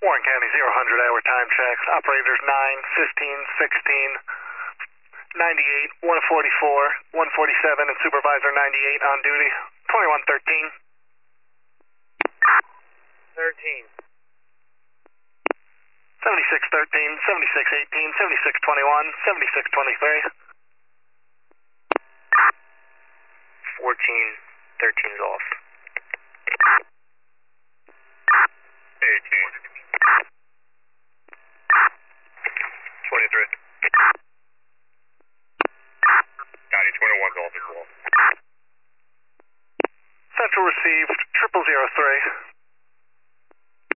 Warren County 0-100 hour time checks. Operators 9, 15, 16, 98, 144, 147, and Supervisor 98 on duty. 2113. 13. 7613, 7618, 7621, 7623. 14. 13's off. 18. 23. County 21's off as well. Central received 0003.